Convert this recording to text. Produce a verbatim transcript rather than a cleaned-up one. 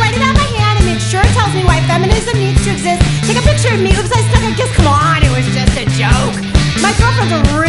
write it on my hand and make sure it tells me why feminism needs to exist. Take a picture of me. Oops, I stuck a kiss. Come on, it was just a joke. My girlfriends are